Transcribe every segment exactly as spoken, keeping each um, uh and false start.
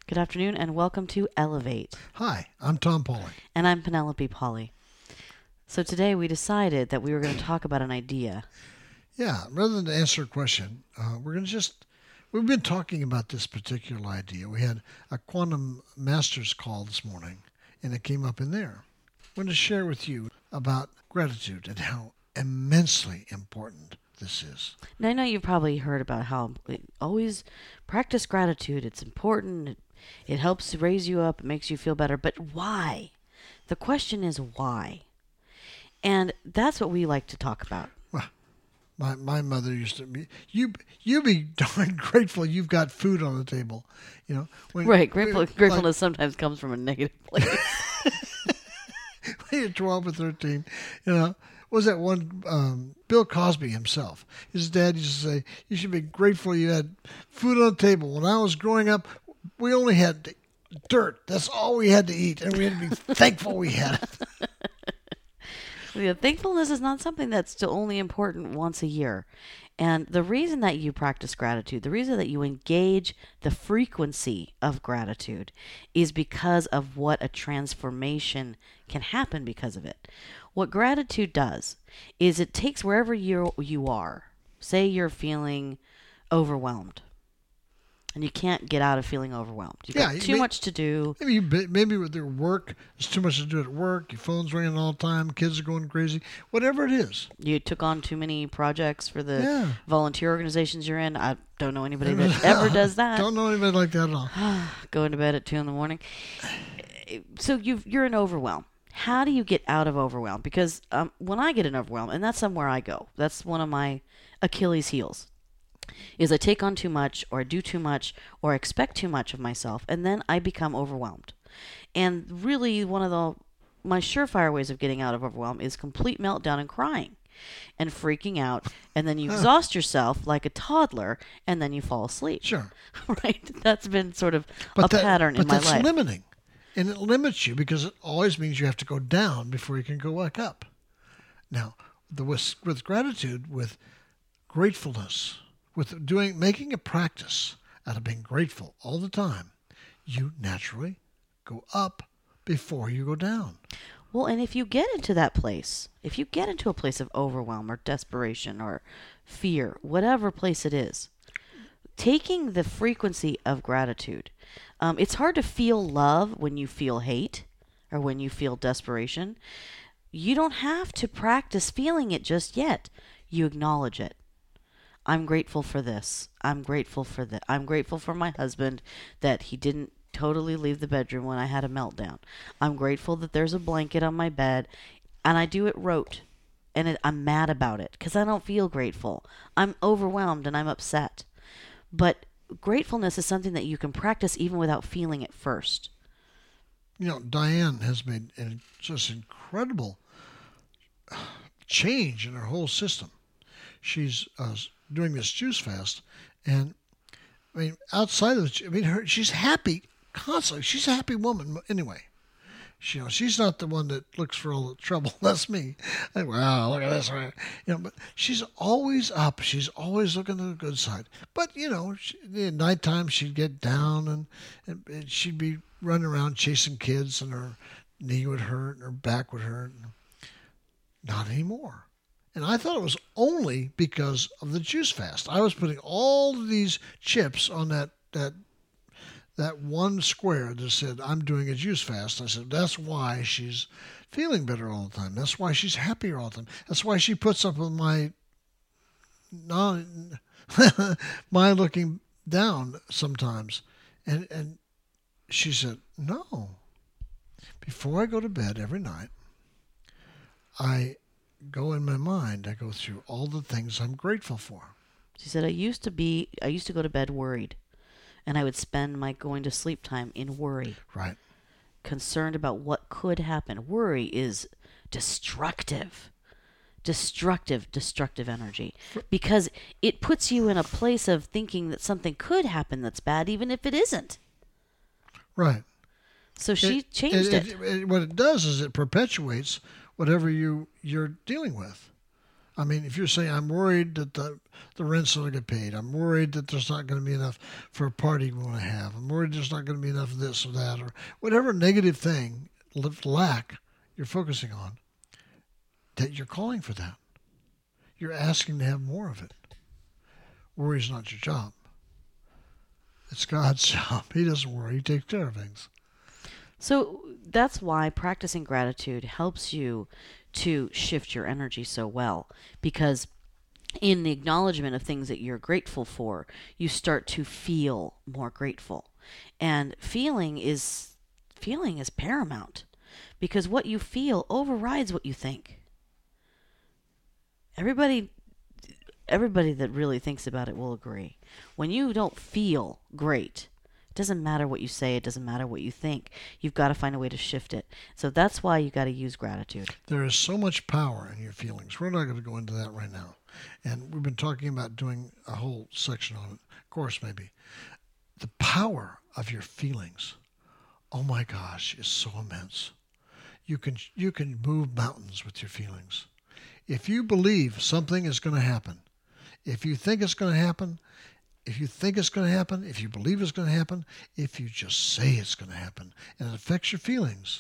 Good afternoon and welcome to Elevate. Hi, I'm Tom Pauly. And I'm Penelope Pauly. So today we decided that we were going to talk about an idea. Yeah, rather than answer a question, uh, we're going to just, we've been talking about this particular idea. We had a Quantum Masters call this morning, and it came up in there. I want to share with you about gratitude and how immensely important this is. Now, I know you've probably heard about how always practice gratitude. It's important. It, it helps raise you up. It makes you feel better. But why? The question is why? And that's what we like to talk about. Well, my my mother used to be, you you be darn grateful you've got food on the table. You know, when, right. Grateful, when, gratefulness like, sometimes comes from a negative place. When you're twelve or thirteen, you know. Was that one, um, Bill Cosby himself. His dad used to say, you should be grateful you had food on the table. When I was growing up, we only had dirt. That's all we had to eat, and we had to be thankful we had it. Yeah, thankfulness is not something that's still only important once a year. And the reason that you practice gratitude, the reason that you engage the frequency of gratitude is because of what a transformation can happen because of it. What gratitude does is it takes wherever you you are. Say you're feeling overwhelmed. And you can't get out of feeling overwhelmed. You've yeah, got too may, much to do. Maybe you, maybe with your work, there's too much to do at work. Your phone's ringing all the time. Kids are going crazy. Whatever it is. You took on too many projects for the yeah. volunteer organizations you're in. I don't know anybody that ever does that. Don't know anybody like that at all. Going to bed at two in the morning. So you've, you're in overwhelm. How do you get out of overwhelm? Because um, when I get in overwhelm, and that's somewhere I go, that's one of my Achilles heels, is I take on too much or I do too much or expect too much of myself, and then I become overwhelmed. And really one of the my surefire ways of getting out of overwhelm is complete meltdown and crying and freaking out, and then you exhaust yourself like a toddler, and then you fall asleep. Sure. Right? That's been sort of but a that, pattern in but my that's life. Limiting. And it limits you because it always means you have to go down before you can go back up. Now, the, with, with gratitude, with gratefulness, with doing making a practice out of being grateful all the time, you naturally go up before you go down. Well, and if you get into that place, if you get into a place of overwhelm or desperation or fear, whatever place it is, taking the frequency of gratitude, um, it's hard to feel love when you feel hate or when you feel desperation. You don't have to practice feeling it just yet. You acknowledge it. I'm grateful for this. I'm grateful for that. I'm grateful for my husband that he didn't totally leave the bedroom when I had a meltdown. I'm grateful that there's a blanket on my bed, and I do it rote, and it, I'm mad about it because I don't feel grateful. I'm overwhelmed and I'm upset. But gratefulness is something that you can practice even without feeling it first. You know, Diane has made an just incredible change in her whole system. She's uh, doing this juice fast, and I mean, outside of it, I mean, her she's happy constantly. She's a happy woman anyway. She, you know, she's not the one that looks for all the trouble. That's me. I, wow, look at this. You know, but she's always up. She's always looking at the good side. But you know, she, at nighttime she'd get down and, and, and she'd be running around chasing kids, and her knee would hurt and her back would hurt. Not anymore. And I thought it was only because of the juice fast. I was putting all of these chips on that that that one square that said, I'm doing a juice fast. I said, that's why she's feeling better all the time. That's why she's happier all the time. That's why she puts up with my non, my looking down sometimes. And, and she said, no. Before I go to bed every night, I go in my mind, I go through all the things I'm grateful for. She said, I used to be, I used to go to bed worried. And I would spend my going to sleep time in worry. Right. Concerned about what could happen. Worry is destructive. Destructive, destructive energy. Because it puts you in a place of thinking that something could happen that's bad, even if it isn't. Right. So she it, changed it, it. It, it. What it does is it perpetuates whatever you, you're dealing with. I mean, if you're saying, I'm worried that the, the rent's not going to get paid, I'm worried that there's not going to be enough for a party we want to have, I'm worried there's not going to be enough of this or that, or whatever negative thing, lack, you're focusing on, that you're calling for that. You're asking to have more of it. Worry's not your job. It's God's job. He doesn't worry. He takes care of things. So that's why practicing gratitude helps you to shift your energy so well, because in the acknowledgement of things that you're grateful for, you start to feel more grateful. And feeling is feeling is paramount, because what you feel overrides what you think. Everybody everybody that really thinks about it will agree. When you don't feel great, it doesn't matter what you say, it doesn't matter what you think. You've got to find a way to shift it. So that's why you got to use gratitude. There is so much power in your feelings. We're not going to go into that right now. And we've been talking about doing a whole section on it, course maybe. The power of your feelings, oh my gosh, is so immense. You can you can move mountains with your feelings. If you believe something is going to happen, if you think it's going to happen, if you think it's going to happen, if you believe it's going to happen, if you just say it's going to happen, and it affects your feelings,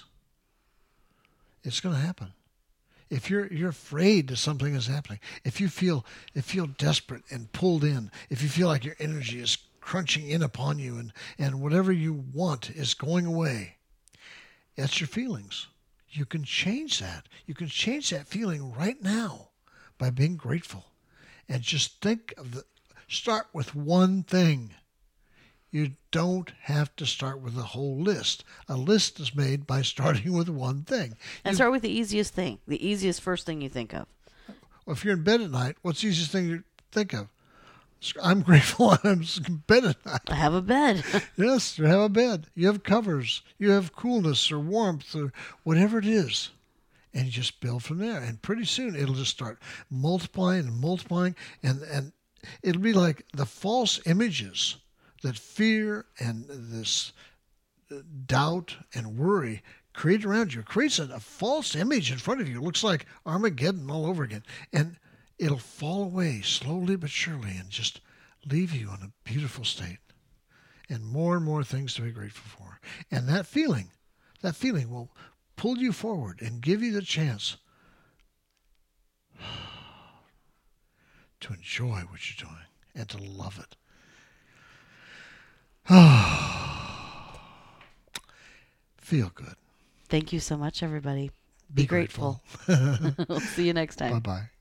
it's going to happen. If you're you're afraid that something is happening, if you feel if you feel desperate and pulled in, if you feel like your energy is crunching in upon you and, and whatever you want is going away, that's your feelings. You can change that. You can change that feeling right now by being grateful. And just think of the, start with one thing. You don't have to start with a whole list. A list is made by starting with one thing. And You- start with the easiest thing, the easiest first thing you think of. Well, if you're in bed at night, what's the easiest thing you think of? I'm grateful I'm in bed at night. I have a bed. Yes, you have a bed. You have covers. You have coolness or warmth or whatever it is. And you just build from there. And pretty soon it'll just start multiplying and multiplying. And, and it'll be like the false images that fear and this doubt and worry create around you. It creates a, a false image in front of you. It looks like Armageddon all over again. And it'll fall away slowly but surely and just leave you in a beautiful state. And more and more things to be grateful for. And that feeling, that feeling will pull you forward and give you the chance to enjoy what you're doing and to love it. Feel good. Thank you so much, everybody. Be, Be grateful. grateful. We'll see you next time. Bye-bye.